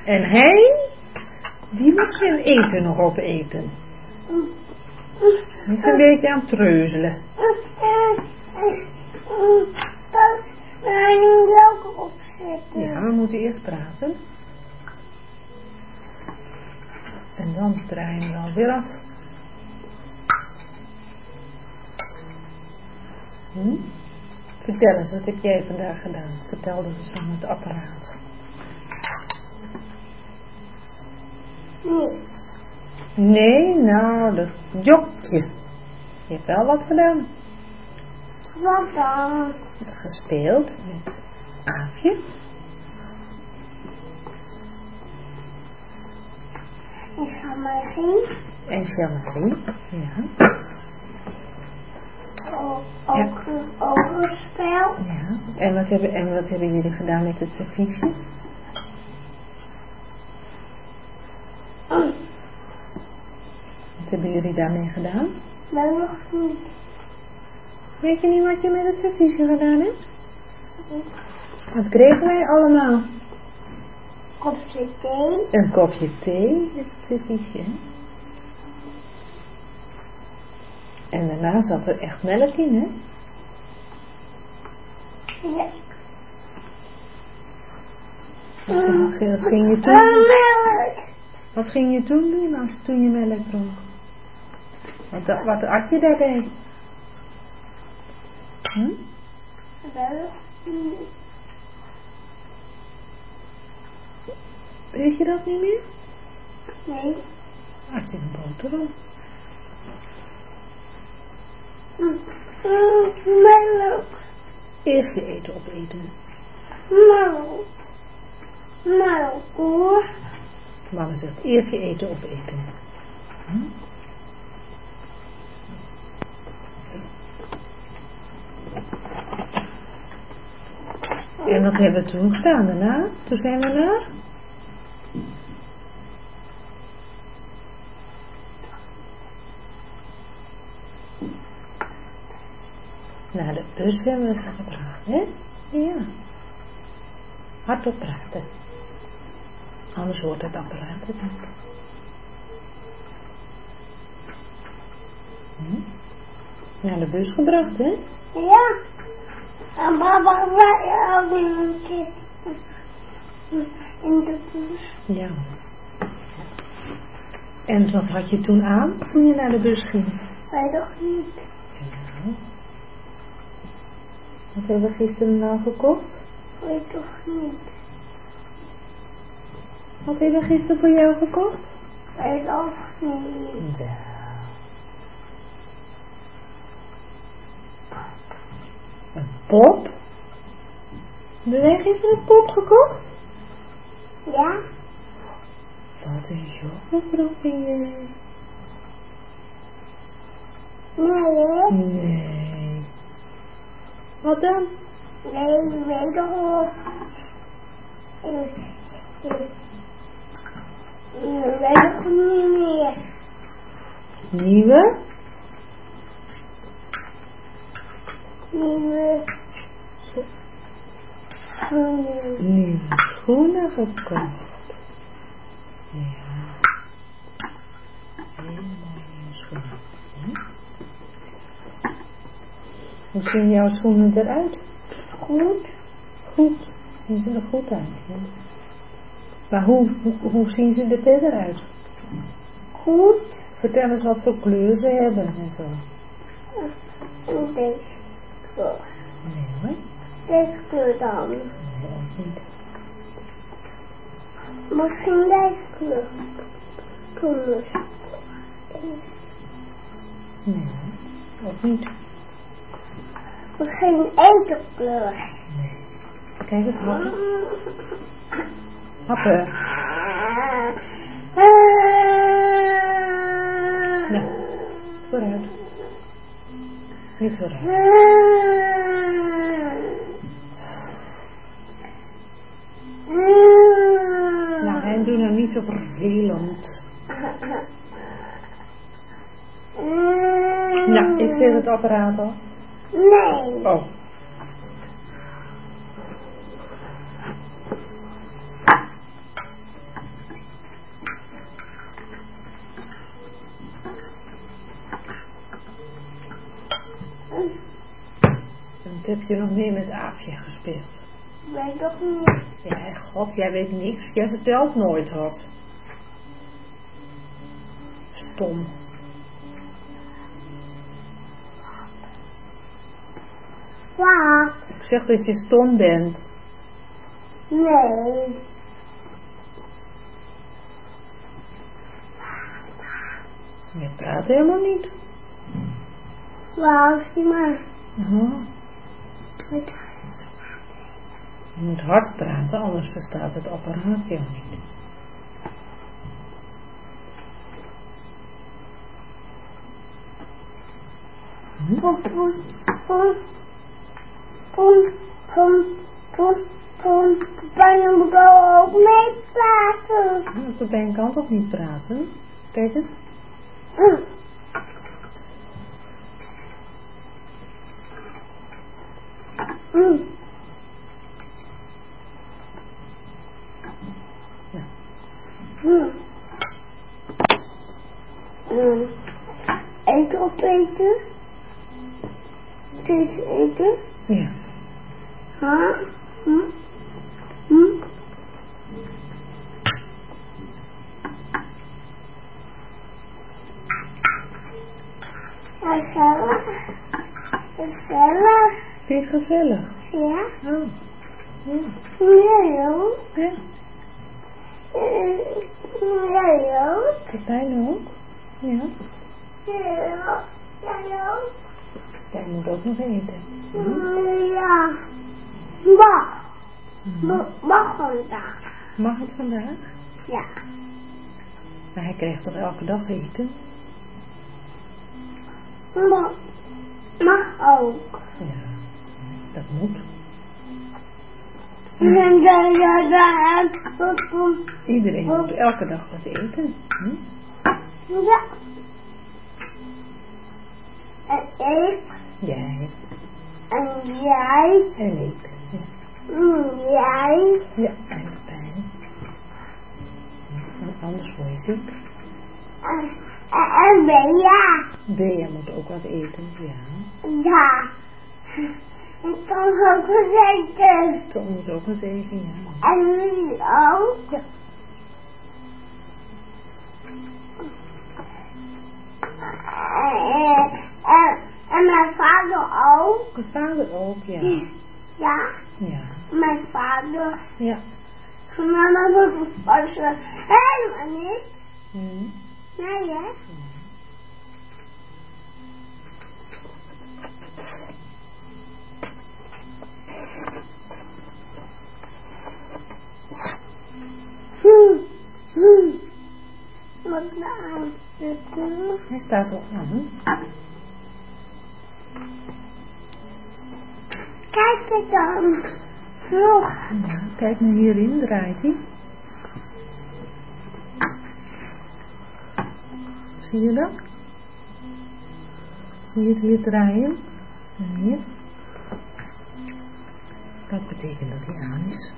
En hij, die moet zijn eten nog opeten. Die is een beetje aan het treuzelen. Dat ga je nu ook opzetten. Ja, we moeten eerst praten. En dan draaien we alweer af. Vertel eens, wat heb jij vandaag gedaan? Vertelde ze van het apparaat. Nee. Nee, nou, dat jokje. Je hebt wel wat gedaan. Wat dan? Gespeeld met Aafje. En Jean-Marie. En Jean-Marie. Ja. Ook een spel. Ja. En wat hebben jullie gedaan met het serviesje? Wat hebben jullie daarmee gedaan? Maar nog niet. Weet je niet wat je met het serviesje gedaan hebt? Wat kregen wij allemaal? Kopje thee. Een kopje thee met het serviesje. En daarna zat er echt melk in, hè? Ja. Wat ging je toen Melk. Wat ging je toen doen toen je melk dronk? Wat at je daarbij? Wel niet. Weet je dat niet meer? Nee. At je een boterham? Melk. Eerst je eten opeten. Melk. Melk hoor. Mama zegt eerst je eten opeten. En wat hebben we toen gedaan daarna? Toen zijn we naar de bus hebben we ze gebracht, hè? Ja. Hardop praten. Anders hoort het apparaat het niet. Naar de bus gebracht, hè? Ja. En papa zei ook een keer in de bus. Ja. En wat had je toen aan, toen je naar de bus ging? Weet toch niet. Ja. Wat hebben we gisteren nou gekocht? Weet toch niet. Wat hebben we gisteren voor jou gekocht? Weet toch niet. Ja. Een pop? Hebben wij gisteren een pop gekocht? Ja. Wat een jongen ben jij. Nee hè. Nee. Wat dan? Nee, weet toch wel. Ik weet toch niet meer. Nieuwe? Nieuwe Schoenen gekocht. Ja. Hele mooie nieuwe schoenen. Hoe zien jouw schoenen eruit? goed. Goed. Die zien er goed uit. Ja. Maar hoe zien ze er verder uit? Goed. Vertel eens wat voor kleur ze hebben en zo. En deze kleur. Nee hoor. Deze kleur dan. Nee, ook niet. Misschien deze kleur. Kleur. Nee hoor. Ook niet. Misschien etenkleur. Nee. Kijk eens, happen. Happen. Nou, vooruit. Niet vooruit. Nou, en doe nou niet zo vervelend. Nou, ik zet het apparaat al. Nee. Oh. En wat heb je nog meer met Aafje gespeeld? Weet toch niet. Ja, god, jij weet niks. Jij vertelt nooit wat. Stom. Wat? Ik zeg dat je stom bent. Nee. Je praat helemaal niet. Wauw, zie maar. Je moet hard praten, anders verstaat het apparaat jou niet. Poen, poen, poen. Poen, poen, poen, poen. Pepijn moet ook mee praten. Pepijn kan toch niet praten? Kijk eens. Eten opeten? Steeds eten? Ja. Gezellig. Gezellig. Vind je het gezellig? Ja. Oh. Ja. Nee, hoor. Ja. Nee, hoor. Pepijn ook? Ja. Ja, hoor. Jij moet ook nog eten. Ja. Mag vandaag. Mag het vandaag? Ja. Maar hij krijgt toch elke dag eten? Mag ook. Ja, dat moet. Iedereen moet elke dag wat eten. Ja. En ik. Jij. En jij. En ik. Jij. Ja, en Pepijn. Anders word je ziek. En Bea. Bea moet ook wat eten, ja. Ja. En Tom ook gezeten. Tom moet ook wat eten, ja. En jullie ook? Ja. En mijn vader ook. Je vader ook, ja. Ja. Ja. Mijn vader. Ja. Mama wordt wassen. Helemaal niet. Nee, hè? Wat nou? Hij staat al aan. Kijk het dan. Vroeg. Ja, kijk maar hierin, draait hij. Zie je dat? Zie je het hier draaien? En hier. Dat betekent dat hij aan is.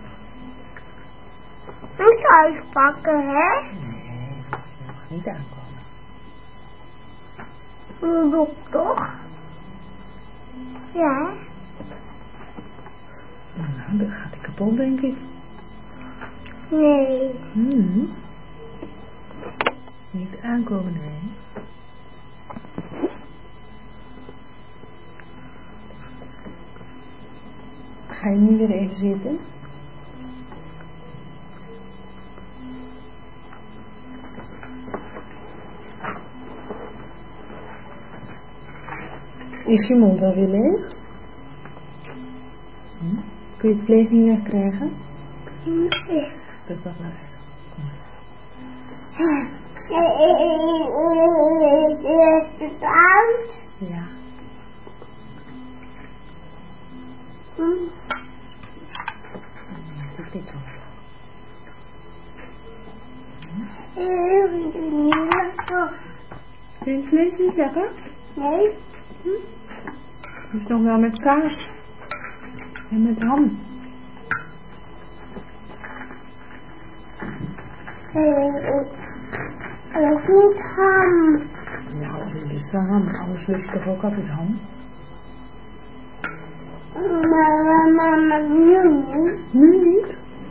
Ik zou eens pakken, hè? Nee, dat mag niet aankomen. Nu doe ik toch? Ja. Nou, dan gaat hij kapot, denk ik. Nee. Niet aankomen, nee. Ga je nu weer even zitten? Is je mond alweer leeg? Kun je het vlees niet wegkrijgen? Nee. Spuug dat maar uit. Is het uit? Ja. Nee, Het is niet goed. niet lekker. Vind je het vlees niet lekker? Nee. Het is nog wel met kaas. En met ham. Dat is niet ham. Nou, dat is wel ham. Anders lust je toch ook altijd ham? Maar nu niet. Nu niet.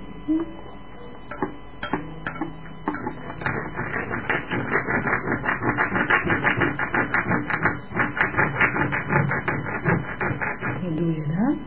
Wat doe je dan?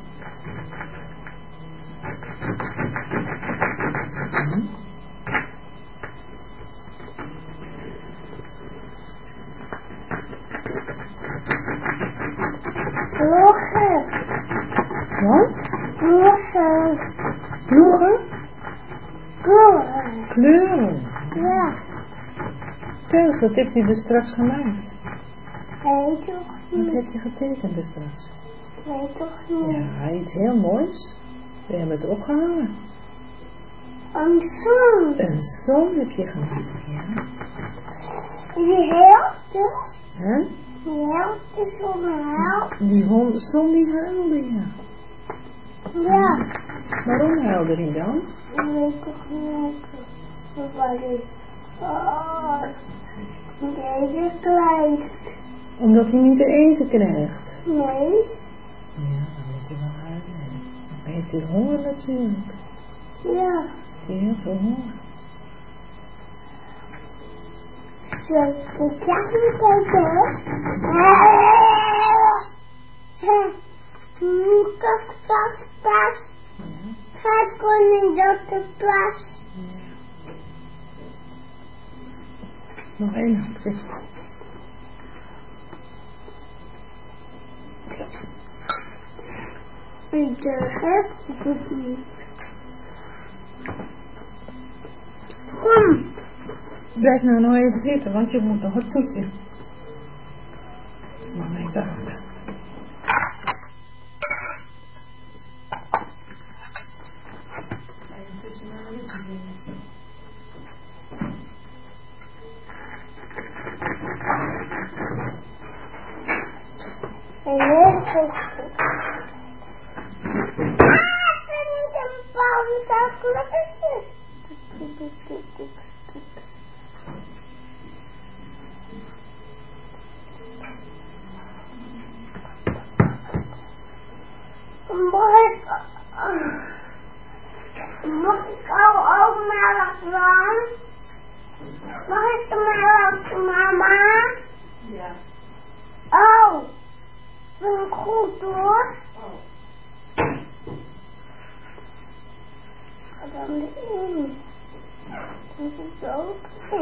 Ploegen. Wat? Ploegen. Ploegen? Ploegen. Kleuren. Ja. Vertel eens, wat heb je er straks gemaakt? Weet toch Wat niet. heb je getekend er straks? Weet toch niet. Ja, iets heel moois. We hebben het opgehangen. Een zon. Een zon heb je gemaakt, ja. Die helft. Hè? Die helft zon helft. Die zon die huilde, ja. Ja. Waarom huilde hij dan? Ik weet toch niet. Nobody. Oh. Deze klein. Omdat hij niet te eten krijgt. Nee. Ja, dan moet hij wel huilen. Dan heeft hij honger natuurlijk. Ja. Heeft hij heel veel honger. Zo, ik ga niet kijken. Pas. Ja. Ga koning dat de plas. Ja. Nog één hapje. Zo. Ik heb het niet. Kom. Blijf nou nog even zitten, want je moet nog het toetje. Nog even houden. Mag ik ook maar wat van? Mag ik maar wat, mama? Ja. Oh, vind ik goed hoor. Dan erin. Dat is ook.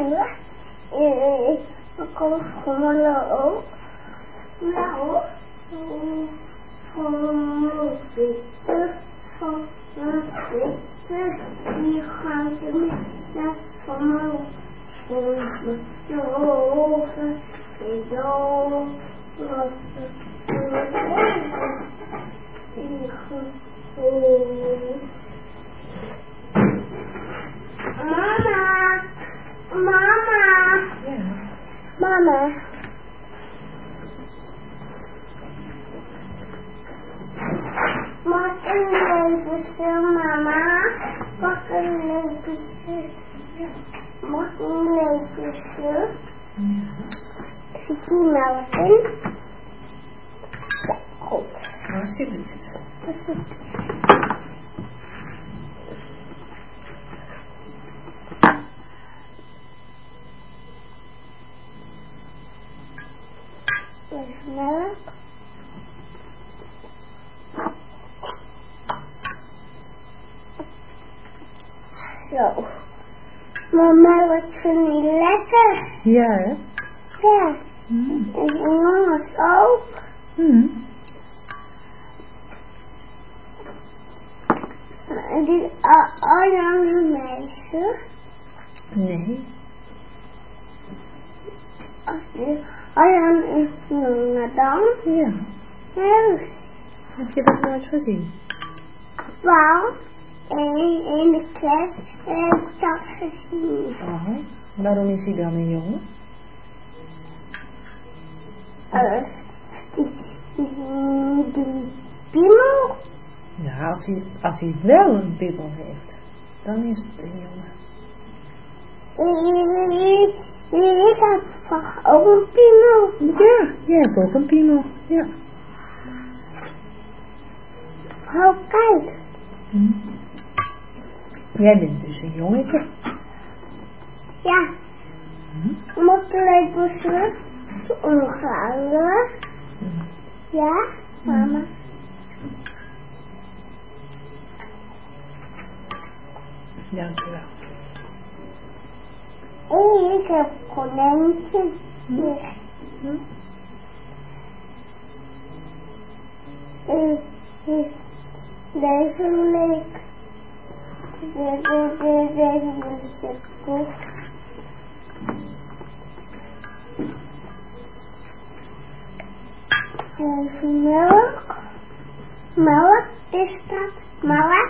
Ik kan schommelen ook. Nou, schommelen zitten. Schommelen zitten. Hier gaan ze met schommelen. Schommelen. Doven. Doven. Mama, mama, Ja. mama. Mag ik een levensje, mama? Mag ik een levensje? Mag ik een levensje? Zit die melk in? Ja, goed. Alsjeblieft. Melk. Zo. Maar melk vind ik lekker. Ja, hè? Ja. Mm. En de jongens ook. Mm. Die Arjan meisje. Nee. Arjan is jongen dan. Ja. Ja. Heb je dat nooit gezien? Wel, in de klas heb ik dat gezien. Oh. Waarom is hij dan een jongen? Die piemel. Ja, als hij wel een piemel heeft, dan is het een jongen. Ik heb ook een piemel. Ja, jij hebt ook een piemel. Ja. Oh, kijk. Jij bent dus een jongetje. Ja. Moet de lepels omgaan. Ja, mama. Dankjewel. En ik heb konijntjes. Deze leek. Deze wil ik goed. Even melk. Melk is dat. Melk.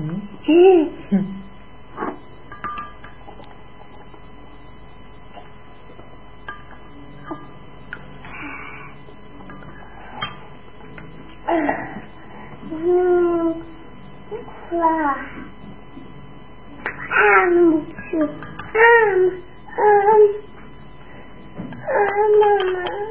Aan moet ze. Mama.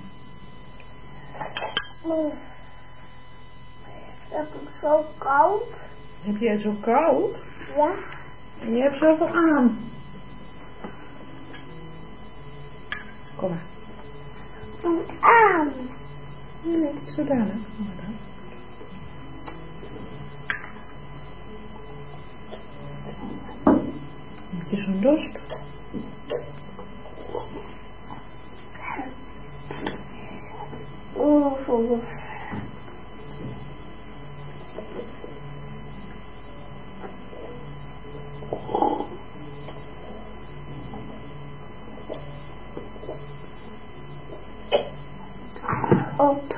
Het is zo koud. Heb jij zo koud? Ja. En je hebt zoveel aan. Kom maar. Komt aan. Je weet het zo dadelijk. Kom maar dan. Heb je zo'n dorst? Op.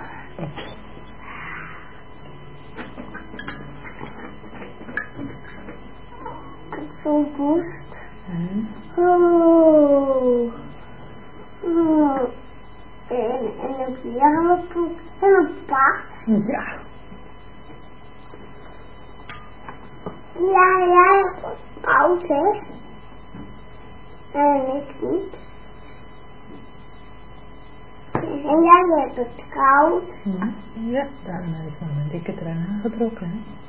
Zo'n borst. En een pyjamapoep en een pak. Ja. Ja, jij hebt het koud, hè? En ik niet. En jij hebt het koud. Ja, daarom heb ik nog een dikke trui aangetrokken, hè.